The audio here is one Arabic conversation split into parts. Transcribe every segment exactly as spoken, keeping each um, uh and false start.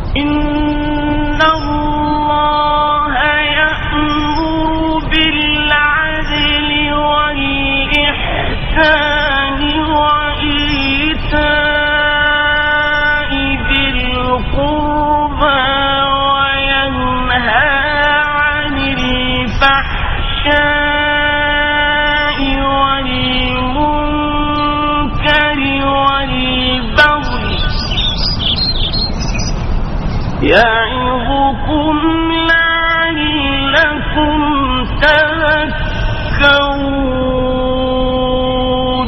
إن الله يأمر بالعدل والإحسان وإيتاء ذي القربى وينهى عن الفحشاء والمنكر والبغي يعظكم لعلكم تذكرون.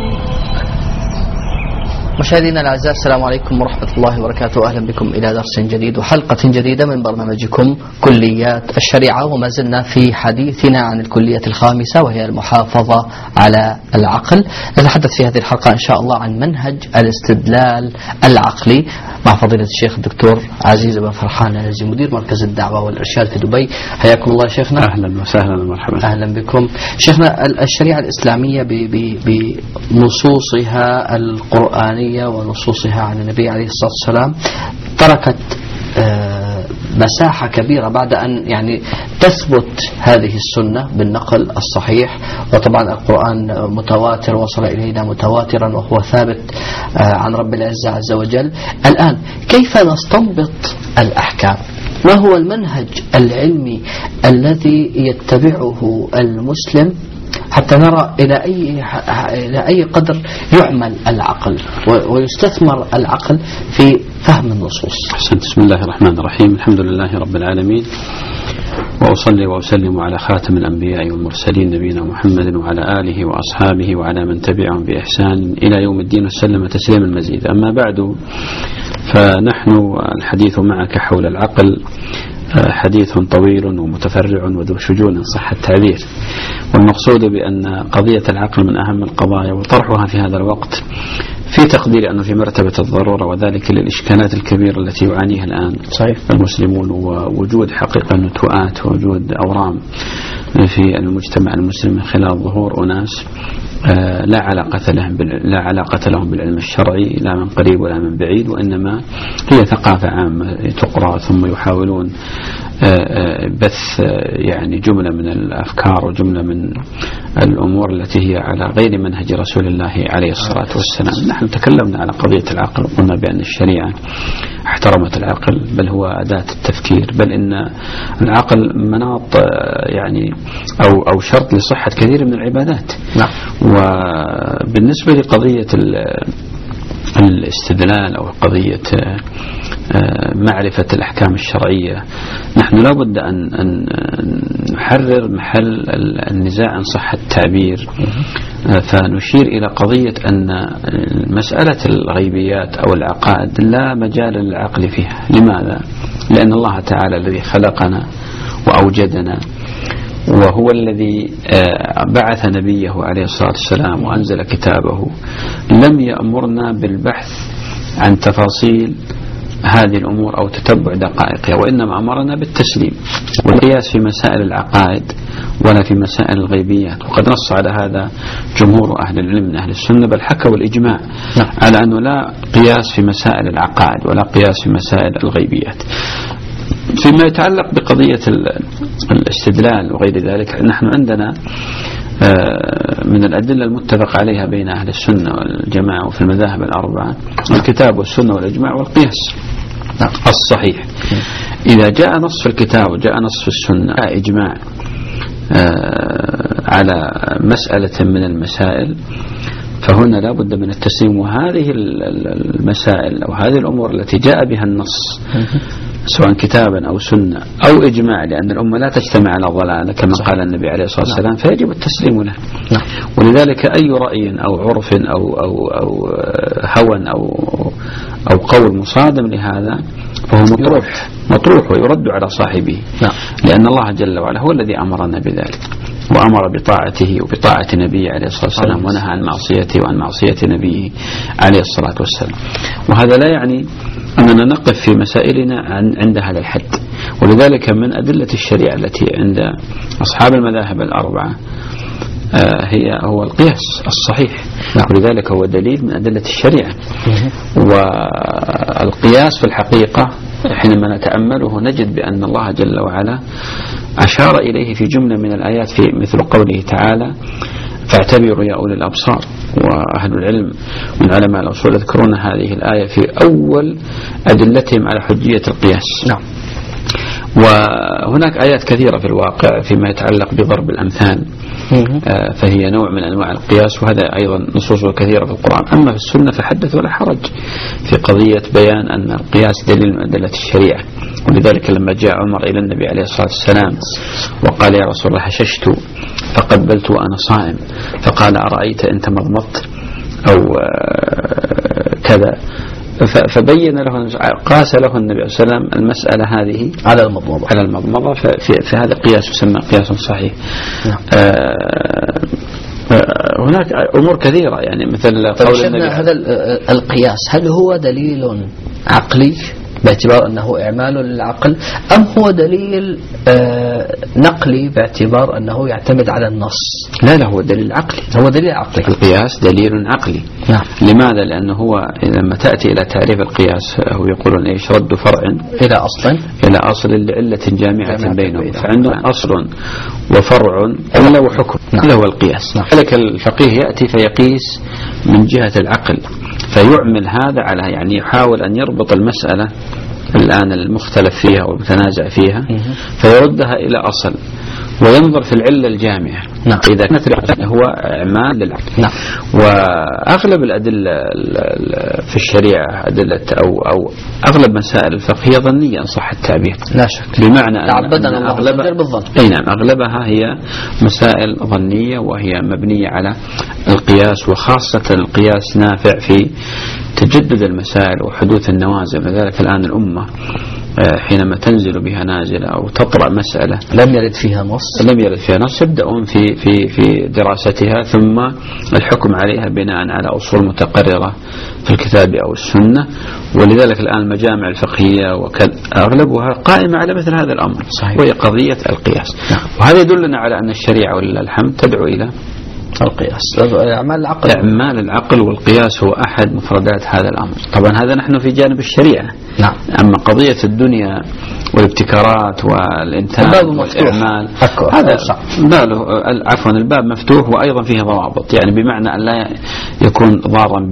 مشاهدينا الأعزاء، السلام عليكم ورحمة الله وبركاته. أهلا بكم إلى درس جديد وحلقة جديدة من برنامجكم كليات الشريعة، وما زلنا في حديثنا عن الكلية الخامسة وهي المحافظة على العقل. نتحدث في هذه الحلقة إن شاء الله عن منهج الاستدلال العقلي مع فضيلة الشيخ الدكتور عزيز بن فرحان الهزي، مدير مركز الدعوة والإرشاد في دبي. حياكم الله شيخنا. أهلا وسهلا ومرحبا. أهلا بكم شيخنا. الشريعة الإسلامية بنصوصها القرآنية ونصوصها عن النبي عليه الصلاة والسلام تركت مساحة كبيرة بعد أن يعني تثبت هذه السنة بالنقل الصحيح، وطبعا القرآن متواتر وصل إلينا متواترا وهو ثابت عن رب العزة عز وجل. الآن كيف نستنبط الأحكام؟ ما هو المنهج العلمي الذي يتبعه المسلم حتى نرى إلى أي إلى أي قدر يعمل العقل ويستثمر العقل في فهم النصوص؟ أحسنت. بسم الله الرحمن الرحيم. الحمد لله رب العالمين، وأصلي وأسلم على خاتم الأنبياء والمرسلين نبينا محمد وعلى آله وأصحابه وعلى من تبعهم بإحسان إلى يوم الدين وسلم تسليما مزيدا. أما بعد، فنحن الحديث معك حول العقل حديث طويل ومتفرع وذو شجون صح التعبير، والمقصود بأن قضية العقل من أهم القضايا، وطرحها في هذا الوقت في تقدير أنه في مرتبة الضرورة، وذلك للإشكالات الكبيرة التي يعانيها الآن صحيح المسلمون، ووجود حقيقة نتوءات ووجود أورام في المجتمع المسلم من خلال ظهور أناس لا علاقة لهم لا علاقة لهم بالعلم الشرعي لا من قريب ولا من بعيد، وإنما هي ثقافة عامة تقرأ ثم يحاولون بث يعني جملة من الأفكار وجملة من الأمور التي هي على غير منهج رسول الله عليه الصلاة والسلام. نحن تكلمنا على قضية العقل وقلنا بأن الشريعة احترمت العقل، بل هو أداة التفكير، بل إن العقل مناط يعني أو أو شرط لصحة كثير من العبادات. نعم. وبالنسبة لقضية الاستدلال أو قضية معرفة الأحكام الشرعية، نحن لا بد أن أن نحرر محل النزاع عن صحة التعبير، فنشير إلى قضية أن مسألة الغيبيات أو العقائد لا مجال للعقل فيها. لماذا؟ لأن الله تعالى الذي خلقنا وأوجدنا وهو الذي بعث نبيه عليه الصلاة والسلام وأنزل كتابه لم يأمرنا بالبحث عن تفاصيل هذه الأمور أو تتبع دقائقها، وإنما أمرنا بالتسليم والقياس في مسائل العقائد ولا في مسائل الغيبيات. وقد نص على هذا جمهور أهل العلم من أهل السنة، بل حكوا الإجماع على أنه لا قياس في مسائل العقائد ولا قياس في مسائل الغيبيات. فيما يتعلق بقضية الاستدلال وغير ذلك، نحن عندنا من الأدلة المتفق عليها بين أهل السنة والجماعة وفي المذاهب الأربعة الكتاب والسنة والإجماع والقياس الصحيح. إذا جاء نص في الكتاب وجاء نص في السنة إجماع على مسألة من المسائل، فهنا لا بد من التسليم. وهذه المسائل أو هذه الأمور التي جاء بها النص سواء كتابا أو سنة أو إجماع، لأن الأمة لا تجتمع على ضلالة كما قال النبي عليه الصلاة والسلام، فيجب التسليم له. ولذلك أي رأي أو عرف أو أو أو هوى أو أو قول مصادم لهذا فهو مطروح مطروح ويرد على صاحبه، لأن الله جل وعلا هو الذي أمرنا بذلك، وأمر بطاعته وبطاعة نبيه عليه الصلاة والسلام، ونهى عن معصيته وعن معصية نبيه عليه الصلاة والسلام. وهذا لا يعني أننا نقف في مسائلنا عن عند هذا الحد. ولذلك من أدلة الشريعة التي عند أصحاب المذاهب الأربعة هي هو القياس الصحيح، ولذلك هو دليل من أدلة الشريعة. والقياس في الحقيقة حينما نتأمله نجد بأن الله جل وعلا أشار إليه في جملة من الآيات في مثل قوله تعالى فاعتبروا يا أولي الأبصار. وأهل العلم من علماء الأصول يذكرون هذه الآية في أول أدلتهم على حجية القياس. نعم. وهناك آيات كثيرة في الواقع فيما يتعلق بضرب الأمثال، آه فهي نوع من أنواع القياس، وهذا أيضا نصوصه كثيرة في القرآن. أما في السنة فحدث ولا حرج في قضية بيان أن القياس دليل من أدلة الشريعة. ولذلك لما جاء عمر إلى النبي عليه الصلاة والسلام وقال يا رسول الله هششت فقبلت وأنا صائم، فقال أرأيت إن تمضمضت أو آه كذا، فبين له قاس له النبي صلى الله عليه وسلم المسألة هذه على المضمضة على المضمضة في, في هذا قياس يسمى قياس صحيح. نعم. آه هناك أمور كثيرة يعني مثل قول النبي هذا القياس هل هو دليل عقلي باعتبار أنه إعمال للعقل أم هو دليل آه نقلي باعتبار أنه يعتمد على النص؟ لا لا هو دليل عقلي. هو دليل عقلي. القياس دليل عقلي. نعم. لماذا؟ لأنه هو لما تأتي إلى تعريف القياس هو يقولون إيش رد فرع إلى أصل إلى أصل لعلة جامعة بينهم، فعندهم أصل وفرع إلا وحكم. نعم. هذا هو القياس. نعم. لك الفقيه يأتي فيقيس من جهة العقل فيعمل هذا على يعني يحاول أن يربط المسألة الآن المختلف فيها والمتنازع فيها فيردها إلى أصل وينظر في العلة الجامعة. نعم. إذا كانت هو إعمال للعقل. نعم. وأغلب الأدلة في الشريعة أدلة أو أو أغلب مسائل الفقه هي ظنية إن صح التعبير. لا شك. بمعنى أن أغلبها بالظن. أي نعم أغلبها هي مسائل ظنية وهي مبنية على القياس، وخاصة القياس نافع في تجدد المسائل وحدوث النوازل. لذلك الآن الأمة حينما تنزل بها نازلة أو تطرأ مسألة لم يرد فيها نص لم يرد فيها نص يبدأون في في في دراستها ثم الحكم عليها بناء على أصول متقررة في الكتاب أو السنة. ولذلك الآن المجامع الفقهية وأغلبها قائمة على مثل هذا الأمر. صحيح. وهي قضية القياس. نعم. وهذا يدلنا على أن الشريعة ولله الحمد تدعو إلى القياس أعمال العقل. أعمال العقل والقياس هو أحد مفردات هذا الأمر. طبعا هذا نحن في جانب الشريعة. نعم. أما قضية الدنيا والابتكارات والإنتاج والإعمال هذا باله عفوا الباب مفتوح وأيضا فيه ضوابط، يعني بمعنى أن لا يكون ضارا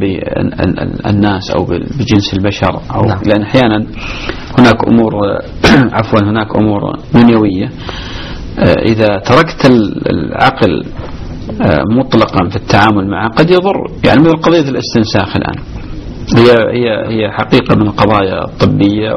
بالناس أو بجنس البشر أو نعم. لأن أحيانا هناك أمور عفوا هناك أمور دنيوية إذا تركت العقل مطلقا في التعامل معه قد يضر، يعني مثل قضية الاستنساخ الآن هي هي هي حقيقة من القضايا الطبية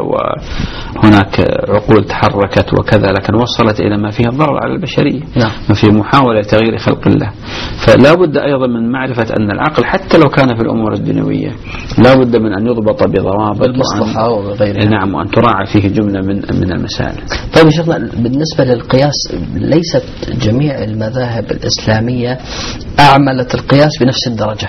وهناك عقول تحركت وكذا، لكن وصلت إلى ما فيها ضرر على البشرية. نعم. ما في محاولة تغيير خلق الله. فلا بد أيضا من معرفة أن العقل حتى لو كان في الأمور الدنيوية لا بد من أن يضبط بضوابط المصلحة وغيرها. نعم. وأن تراعى فيه جملة من من المسائل. طيب يا شيخنا بالنسبة للقياس ليست جميع المذاهب الإسلامية أعملت القياس بنفس الدرجة.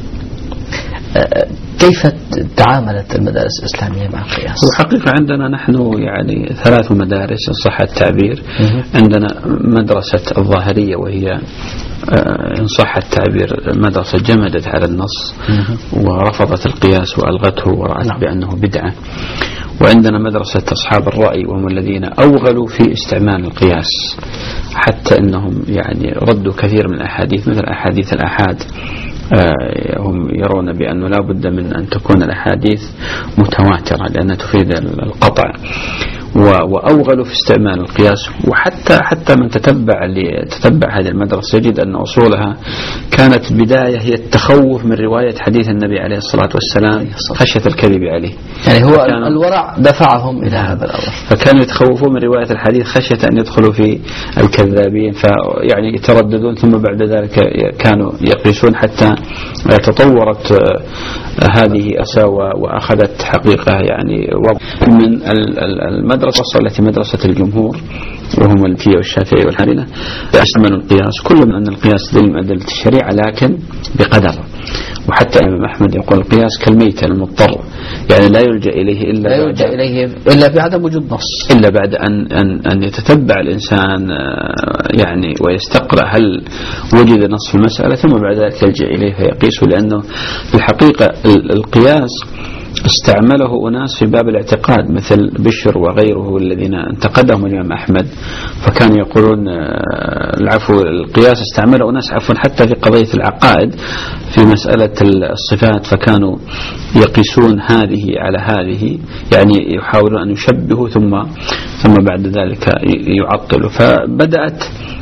كيف تعاملت المدارس الإسلامية مع القياس؟ وحقيقة عندنا نحن يعني ثلاث مدارس إن صح التعبير. عندنا مدرسة الظاهرية وهي إن صح التعبير مدرسة جمدت على النص ورفضت القياس وألغته ورأت نعم. بأنه بدعة. وعندنا مدرسة أصحاب الرأي وهم الذين أوغلوا في استعمال القياس حتى أنهم يعني ردوا كثير من الأحاديث مثل أحاديث الآحاد. آه هم يرون بأنه لا بد من أن تكون الأحاديث متواترة لأنها تفيد القطع، وأوغلوا في استعمال القياس. وحتى حتى من تتبع تتبع هذه المدرسة يجد أن أصولها كانت بداية هي التخوف من رواية حديث النبي عليه الصلاة والسلام خشية الكذب عليه، يعني هو الورع دفعهم إلى هذا الأمر، فكانوا يتخوفون من رواية الحديث خشية أن يدخلوا في الكذابين، فيعني يترددون. ثم بعد ذلك كانوا يقيسون حتى تطورت هذه أساوى وأخذت حقيقة يعني من المدرسة التي مدرسة الجمهور وهم الفية والشافعي والحنابلة استعملوا القياس. كل من أن القياس دليل من أدلة الشريعة لكن بقدر. وحتى الإمام أحمد يقول القياس كالميت المضطر، يعني لا يلجأ إليه إلا لا يلجأ إليه إلا بعد وجود نص، إلا بعد أن أن أن يتتبع الإنسان يعني ويستقرأ هل وجد نص في المسألة ثم بعد ذلك يلجأ إليه فيقيسه. لأنه في الحقيقة القياس استعمله أناس في باب الاعتقاد مثل بشر وغيره الذين انتقدهم الإمام أحمد، فكانوا يقولون العفو القياس استعمله أناس عفوا حتى في قضية العقائد في مسألة الصفات، فكانوا يقيسون هذه على هذه، يعني يحاولون أن يشبهوا ثم ثم بعد ذلك يعطلوا. فبدأت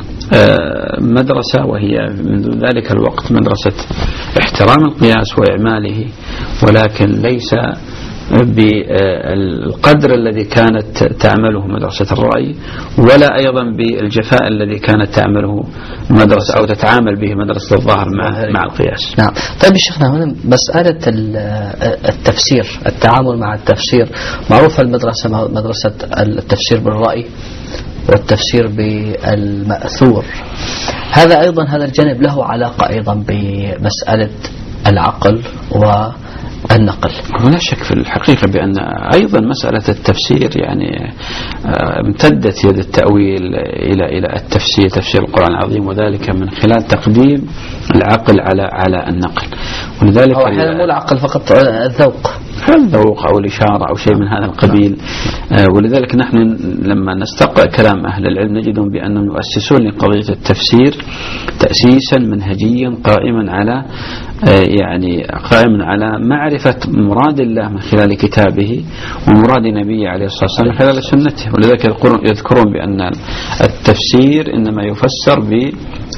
مدرسة وهي منذ ذلك الوقت مدرسة احترام القياس وإعماله، ولكن ليس بالقدر الذي كانت تعمله مدرسة الرأي، ولا أيضا بالجفاء الذي كانت تعمله مدرسة أو تتعامل به مدرسة الظاهر مع مع القياس. نعم. طيب شيخنا، هنا مسألة التفسير، التعامل مع التفسير، معروفة المدرسة مدرسة التفسير بالرأي والتفسير بالمأثور. هذا أيضا هذا الجانب له علاقة أيضا بمسألة العقل والنقل. ولا شك في الحقيقة بأن أيضا مسألة التفسير يعني امتدت يد التأويل إلى إلى التفسير، تفسير القرآن العظيم، وذلك من خلال تقديم العقل على على النقل. ولذلك هو أحيانا مو العقل فقط، الذوق الذوق أو الإشارة أو شيء من هذا القبيل. آه ولذلك نحن لما نستقرأ كلام أهل العلم نجدهم بأنهم يؤسسون لقضية التفسير تأسيسا منهجيا قائما على آه يعني قائما على معرفة مراد الله من خلال كتابه ومراد نبيه عليه الصلاة والسلام من خلال سنته. ولذلك يذكرون بأن التفسير إنما يفسر ب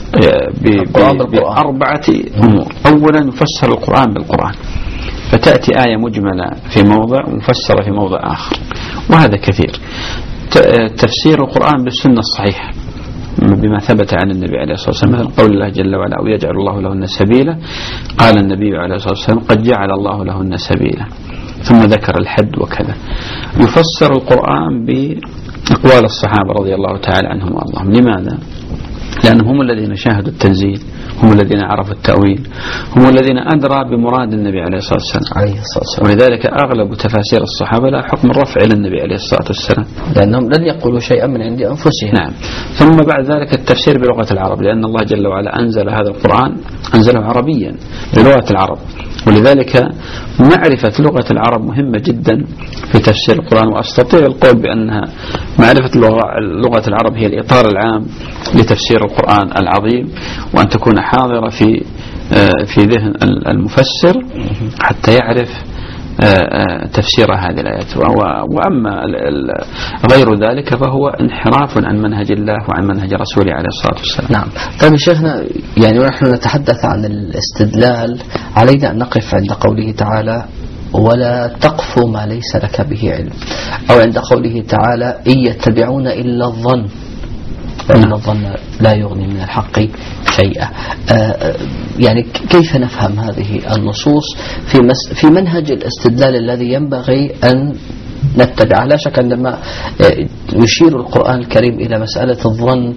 بأربعة أمور. أولا يفسر القرآن بالقرآن، فتأتي آية مجملة في موضع ومفسرة في موضع آخر، وهذا كثير. تفسير القرآن بالسنة الصحيحة بما ثبت عن النبي عليه الصلاة والسلام، مثل قول الله جل وعلا أو يجعل الله لهن سبيلا، قال النبي عليه الصلاة والسلام قد جعل الله لهن سبيلا، ثم ذكر الحد وكذا. يفسر القرآن بأقوال الصحابة رضي الله تعالى عنهم وأرضاهم. لماذا؟ لأنهم هم الذين شاهدوا التنزيل، هم الذين عرفوا التأويل، هم الذين أدرى بمراد النبي عليه الصلاة والسلام. ولذلك أغلب تفاسير الصحابة لا حكم الرفع إلى النبي عليه الصلاة والسلام، لأنهم لن يقولوا شيئا من عند أنفسهم. نعم. ثم بعد ذلك التفسير بلغة العرب، لأن الله جل وعلا أنزل هذا القرآن أنزله عربيا بلغة العرب، ولذلك معرفة لغة العرب مهمة جدا في تفسير القرآن. وأستطيع القول بأنها معرفة لغة العرب هي الإطار العام لتفسير القرآن العظيم، وأن تكون حاضرة في في ذهن المفسر حتى يعرف تفسير هذه الآيات. وأما غير ذلك فهو انحراف عن منهج الله وعن منهج رسوله عليه الصلاة والسلام. نعم. طيب شيخنا، يعني ونحن نتحدث عن الاستدلال علينا أن نقف عند قوله تعالى ولا تقف ما ليس لك به علم، أو عند قوله تعالى إن يتبعون إلا الظن وإن الظن لا يغني من الحق شيئا. يعني كيف نفهم هذه النصوص في في منهج الاستدلال الذي ينبغي أن نتبعه؟ لا شك عندما يشير القرآن الكريم إلى مسألة الظن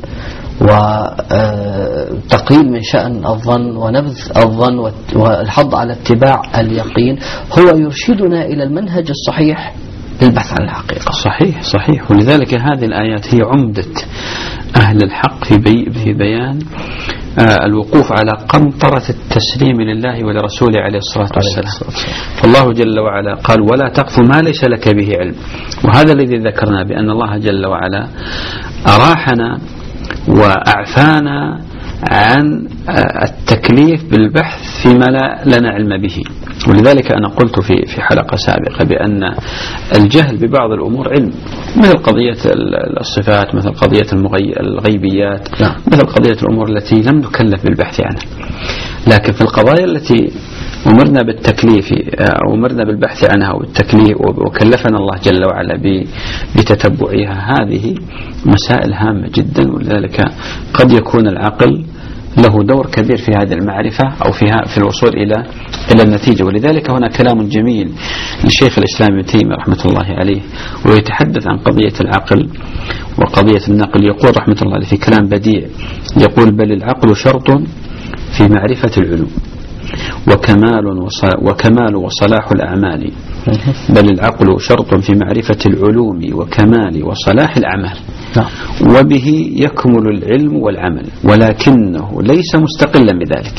وتقليل من شأن الظن ونبذ الظن والحض على اتباع اليقين، هو يرشدنا إلى المنهج الصحيح للبحث عن الحقيقة. صحيح صحيح. ولذلك هذه الآيات هي عمدة أهل الحق في, بي في بيان آه الوقوف على قنطرة التسليم لله ولرسوله عليه الصلاة والسلام. فالله جل وعلا قال ولا تقف ما ليس لك به علم، وهذا الذي ذكرنا بأن الله جل وعلا أراحنا وأعفانا عن التكليف بالبحث فيما لا لنا علم به. ولذلك أنا قلت في في حلقة سابقة بأن الجهل ببعض الأمور علم، مثل قضية الصفات، مثل قضية الغيبيات، مثل قضية الأمور التي لم نكلف بالبحث عنها. لكن في القضايا التي أمرنا بالتكليف أو أمرنا بالبحث عنها والتكليف وكلفنا الله جل وعلا بتتبعها، هذه مسائل هامة جدا. ولذلك قد يكون العقل له دور كبير في هذه المعرفة أو فيها في الوصول إلى إلى النتيجة. ولذلك هنا كلام جميل للشيخ الإسلام ابن تيمية رحمة الله عليه، ويتحدث عن قضية العقل وقضية النقل. يقول رحمة الله عليه في كلام بديع، يقول بل العقل شرط في معرفة العلوم وكمال وكمال وصلاح الأعمال، بل العقل شرط في معرفة العلوم وكمال وصلاح الأعمال، وبه يكمل العلم والعمل، ولكنه ليس مستقلا بذلك.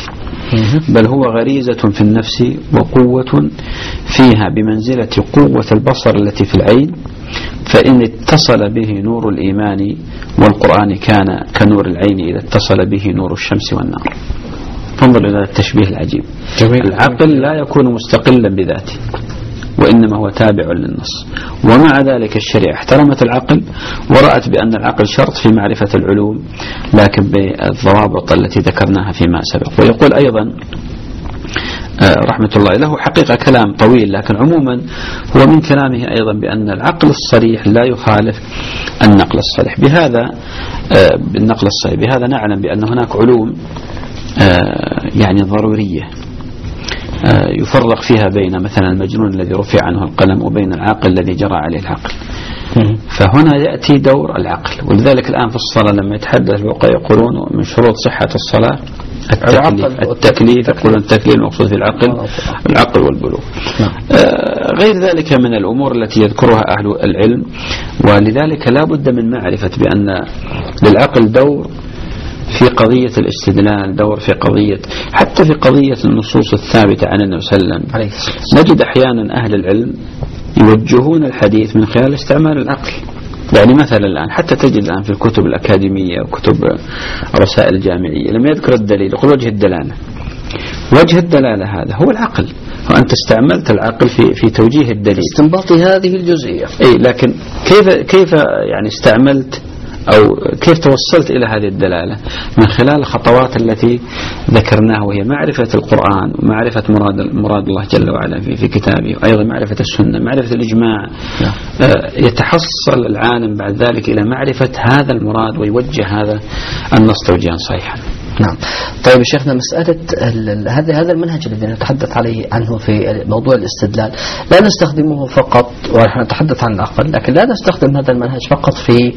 بل هو غريزة في النفس وقوة فيها بمنزلة قوة البصر التي في العين، فإن اتصل به نور الإيمان والقرآن كان كنور العين إذا اتصل به نور الشمس والنار. انظر إلى التشبيه العجيب. جميل. العقل لا يكون مستقلا بذاته، وإنما هو تابع للنص، ومع ذلك الشريعة احترمت العقل ورأت بأن العقل شرط في معرفة العلوم، لكن بالضوابط التي ذكرناها فيما سبق. ويقول أيضا رحمة الله له حقيقة كلام طويل، لكن عموما هو من كلامه أيضا بأن العقل الصريح لا يخالف النقل الصريح. بهذا بالنقل الصريح بهذا نعلم بأن هناك علوم يعني ضرورية يفرق فيها بين مثلا المجنون الذي رفع عنه القلم وبين العاقل الذي جرى عليه العقل. فهنا يأتي دور العقل. ولذلك الآن في الصلاة لما يتحدث الفقهاء يقولون من شروط صحة الصلاة التكليف, التكليف يقولون التكليف المقصود في العقل العقل والبلوغ. آه غير ذلك من الأمور التي يذكرها أهل العلم. ولذلك لا بد من معرفة بأن للعقل دور في قضية الاستدلال، دور في قضية حتى في قضية النصوص الثابتة عن النبي صلى الله عليه وسلم. نجد أحيانا أهل العلم يوجهون الحديث من خلال استعمال العقل. يعني مثلا الآن حتى تجد الآن في الكتب الأكاديمية وكتب رسائل الجامعية لما يذكر الدليل يقول وجه الدلالة. وجه الدلالة هذا هو العقل، وأنت استعملت العقل في في توجيه الدليل، استنباط هذه الجزئية. أي لكن كيف كيف يعني استعملت أو كيف توصلت إلى هذه الدلالة؟ من خلال الخطوات التي ذكرناها، وهي معرفة القرآن ومعرفة مراد مراد الله جل وعلا في في كتابه، وأيضا معرفة السنة، معرفة الإجماع. آه يتحصل العالم بعد ذلك إلى معرفة هذا المراد ويوجه هذا النص توجيها صحيحا. نعم. طيب شيخنا، مسألة هذا هذا المنهج الذي نتحدث عليه عنه في موضوع الاستدلال لا نستخدمه فقط ونحن نتحدث عن العقل، لكن لا نستخدم هذا المنهج فقط في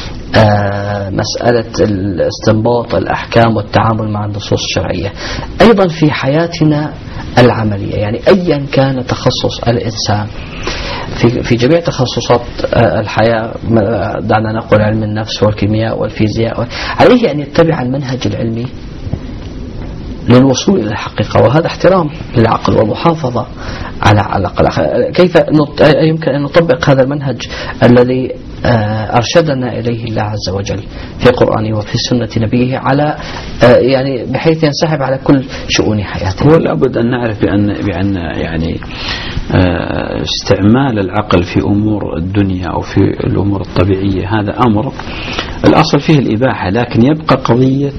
آه مسألة الاستنباط الأحكام والتعامل مع النصوص الشرعية، أيضا في حياتنا العملية. يعني أيا كان تخصص الإنسان في في جميع تخصصات الحياة، دعنا نقول علم النفس والكيمياء والفيزياء، عليه أن يتبع المنهج العلمي للوصول إلى الحقيقة، وهذا احترام للعقل ومحافظة على العقل. كيف يمكن أن نطبق هذا المنهج الذي أرشدنا إليه الله عز وجل في قرآنه وفي سنة نبيه على يعني بحيث ينسحب على كل شؤون حياتنا؟ هو لابد أن نعرف بأن بأن يعني استعمال العقل في أمور الدنيا أو في الأمور الطبيعية هذا أمر الأصل فيه الإباحة، لكن يبقى قضية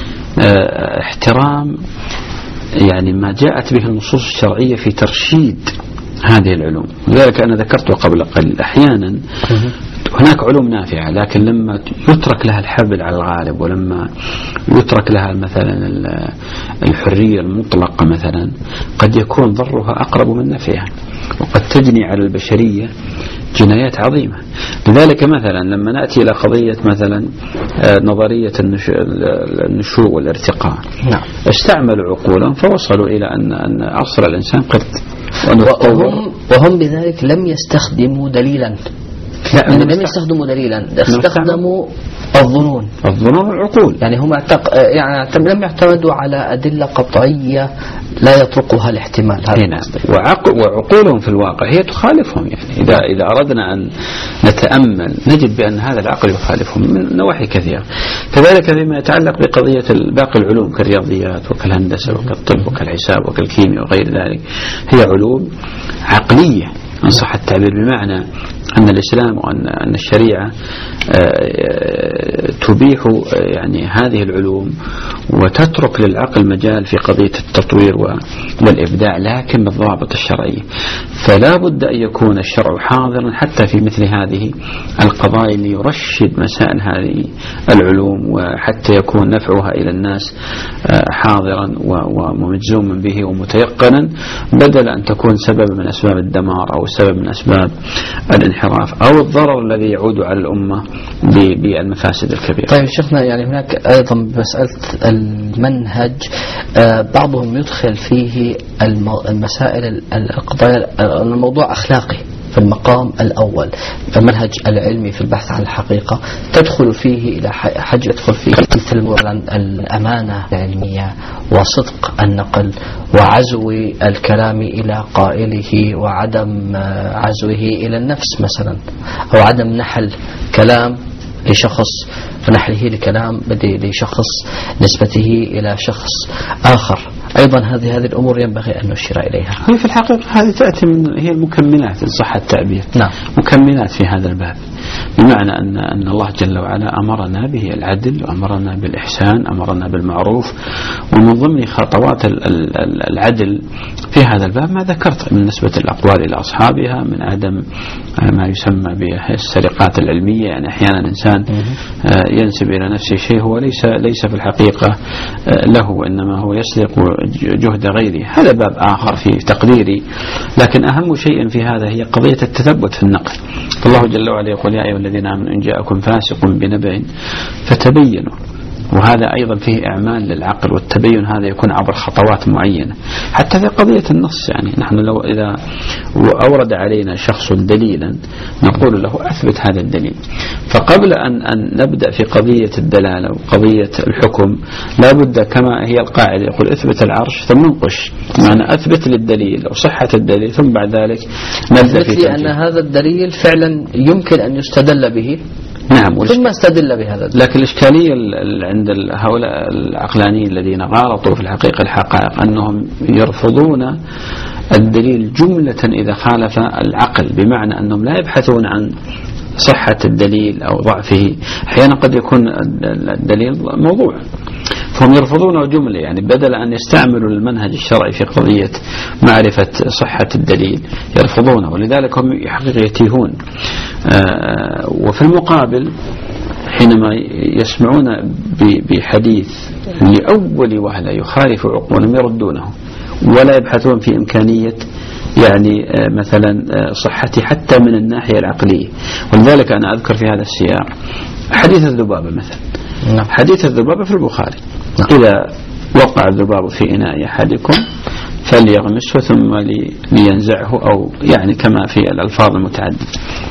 احترام يعني ما جاءت به النصوص الشرعية في ترشيد هذه العلوم. لذلك أنا ذكرت قبل قليل أحيانا هناك علوم نافعة، لكن لما يترك لها الحبل على الغالب، ولما يترك لها مثلا الحرية المطلقة مثلا، قد يكون ضرها أقرب من نفعها، وقد تجني على البشرية جنايات عظيمة. لذلك مثلا لما نأتي إلى قضية مثلا نظرية النشوء والارتقاء، نعم. استعملوا عقولهم فوصلوا إلى أن أن عصر الإنسان قد وهم, وهم بذلك لم يستخدموا دليلا، لا لم يستخدموا دليلا، استخدموا الظنون الظنون والعقول. يعني هم اعتق... يعني لم يعتمدوا على أدلة قطعية لا يطرقها الاحتمال. هنا وعقل وعقولهم في الواقع هي تخالفهم. يعني إذا إذا أردنا أن نتأمل نجد بأن هذا العقل يخالفهم من نواحي كثيرة. كذلك فيما يتعلق بقضية باقي العلوم كالرياضيات وكالهندسة وكالطب وكالحساب وكالكيمياء وغير ذلك، هي علوم عقلية إن صح التعبير، بمعنى أن الإسلام وأن أن الشريعة تبيح يعني هذه العلوم وتترك للعقل مجال في قضية التطوير والإبداع، لكن بالضوابط الشرعية. فلا بد أن يكون الشرع حاضرا حتى في مثل هذه القضايا ليرشد مسائل هذه العلوم، وحتى يكون نفعها إلى الناس حاضرا ومجزوما به ومتيقنا، بدل أن تكون سبب من أسباب الدمار أو سبب من أسباب الانحراف أو الضرر الذي يعود على الأمة بالمفاسد الكبيرة. طيب شيخنا، يعني هناك أيضا مسألة المنهج بعضهم يدخل فيه المسائل القضايا الموضوع أخلاقي، في المقام الأول المنهج العلمي في البحث عن الحقيقة تدخل فيه إلى حاجة يدخل فيه مثل الأمانة العلمية وصدق النقل وعزو الكلام إلى قائله وعدم عزوه إلى النفس مثلا، أو عدم نحل كلام لشخص ونحله لكلام بدي لشخص نسبته إلى شخص آخر. أيضا هذه هذه الأمور ينبغي أن نشير إليها. هي في الحقيقة هذه تأتي من هي المكملات إن صح التعبير. نعم. مكملات في هذا الباب، بمعنى أن أن الله جل وعلا أمرنا به العدل وأمرنا بالإحسان، أمرنا بالمعروف، ومن ضمن خطوات العدل في هذا الباب ما ذكرت من نسبة الأقوال إلى أصحابها، من عدم ما يسمى بالسرقات العلمية، يعني أحيانا الإنسان ينسب إلى نفسه شيء هو ليس ليس في الحقيقة له، وإنما هو يسرق جهد غيره. هذا باب آخر في تقديري، لكن أهم شيء في هذا هي قضية التثبت في النقل. فالله جل وعلا يقول يا أيها الذين آمنوا إن جاءكم فاسق بنبأ فتبينوا، وهذا أيضا فيه إعمال للعقل، والتبين هذا يكون عبر خطوات معينة. حتى في قضية النص، يعني نحن لو إذا أورد علينا شخص دليلا نقول له أثبت هذا الدليل، فقبل أن, أن نبدأ في قضية الدلالة وقضية الحكم لا بد كما هي القاعدة يقول اثبت العرش ثم انقش، معنى أثبت للدليل أو صحة الدليل ثم بعد ذلك نبدأ في لأن هذا الدليل فعلا يمكن أن يستدل به. نعم، ثم استدل بهذا. لكن الإشكالية عند هؤلاء العقلانيين الذين غالطوا في الحقيقة الحقائق أنهم يرفضون الدليل جملة إذا خالف العقل، بمعنى أنهم لا يبحثون عن صحة الدليل أو ضعفه. أحيانا قد يكون الدليل موضوع فهم يرفضونه جملة، يعني بدل أن يستعملوا المنهج الشرعي في قضية معرفة صحة الدليل يرفضونه، ولذلك هم حقيقة يتيهون. وفي المقابل حينما يسمعون بحديث لأول وهلة يخالف عقولهم يردونه، ولا يبحثون في إمكانية يعني مثلا صحته حتى من الناحية العقلية. ولذلك أنا أذكر في هذا السياق حديث الذبابة مثلا. نعم. حديث الذبابة في البخاري. نعم. إذا وقع الذباب في إناء أحدكم فليغمسه ثم لينزعه، أو يعني كما في الألفاظ المتعددة.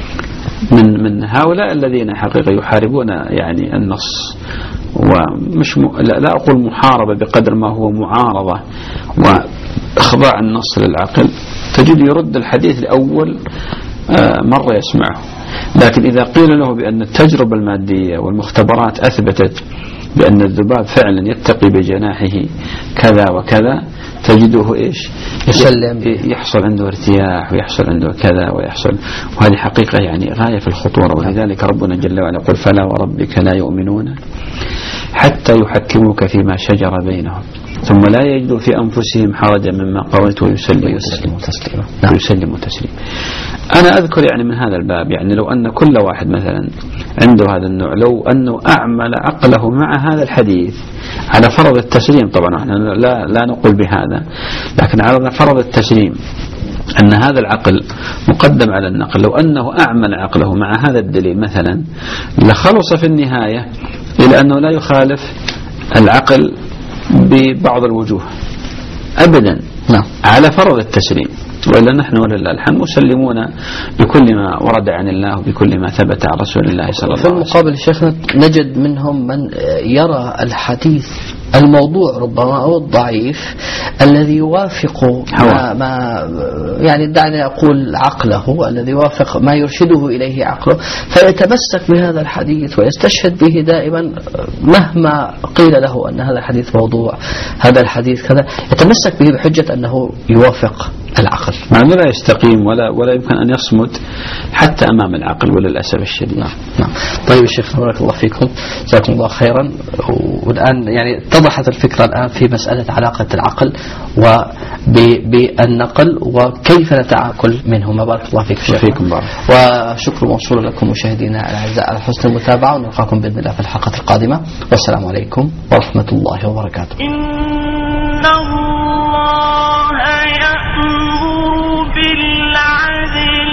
من من هؤلاء الذين حقيقة يحاربون يعني النص، ومش م... لا أقول محاربة بقدر ما هو معارضة وإخضاع النص للعقل. تجد يرد الحديث لأول مرة يسمعه، لكن إذا قيل له بأن التجربة المادية والمختبرات أثبتت بأن الذباب فعلا يتقي بجناحه كذا وكذا تجده إيش يسلم، يحصل عنده ارتياح ويحصل عنده كذا ويحصل. وهذه حقيقة يعني غاية في الخطورة. ولذلك ربنا جل وعلا يقول فلا وربك لا يؤمنون حتى يحكموك فيما شجر بينهم ثم لا يجدوا في أنفسهم حرجا مما قضيت ويسلموا تسليما. نعم. يسلموا تسليما. أنا أذكر يعني من هذا الباب، يعني لو أن كل واحد مثلا عنده هذا النوع، لو أنه أعمل عقله مع هذا الحديث على فرض التسليم، طبعا احنا لا لا نقول بهذا، لكن على فرض التسليم أن هذا العقل مقدم على النقل، لو أنه أعمل عقله مع هذا الدليل مثلا لخلص في النهاية إلى أنه لا يخالف العقل ببعض الوجوه أبدا. نعم. على فرض التسليم، وإلا نحن ولله الحمد مسلمون بكل ما ورد عن الله وبكل ما ثبت عن رسول الله صلى الله عليه وسلم. في المقابل شيخنا نجد منهم من يرى الحديث الموضوع ربما أو الضعيف الذي يوافق ما, ما يعني دعني أقول عقله، الذي يوافق ما يرشده إليه عقله، فيتمسك بهذا الحديث ويستشهد به دائما مهما قيل له أن هذا الحديث موضوع، هذا الحديث كذا، يتمسك به بحجة أنه يوافق العقل، مع أنه لا يستقيم ولا ولا يمكن أن يصمد حتى أمام العقل وللأسف الشديد. نعم. نعم. طيب الشيخ بارك الله فيكم، جزاكم الله خيرا. والآن يعني اتضحت الفكرة الآن في مسألة علاقة العقل وبالنقل وكيف نتعاقل منهما. بارك الله فيك شيخ. وشكر موصول لكم مشاهدينا الأعزاء على حسن المتابعة، ونلقاكم بإذن الله في الحلقة القادمة، والسلام عليكم ورحمة الله وبركاته. إن الله يأمر بالعدل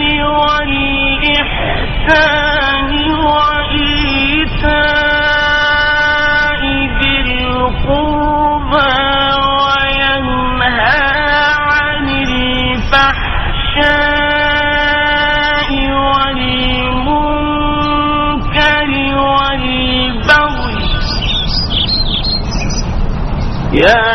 والإحسان وإيتاء ذي القربى وينهى عن الفحشاء يا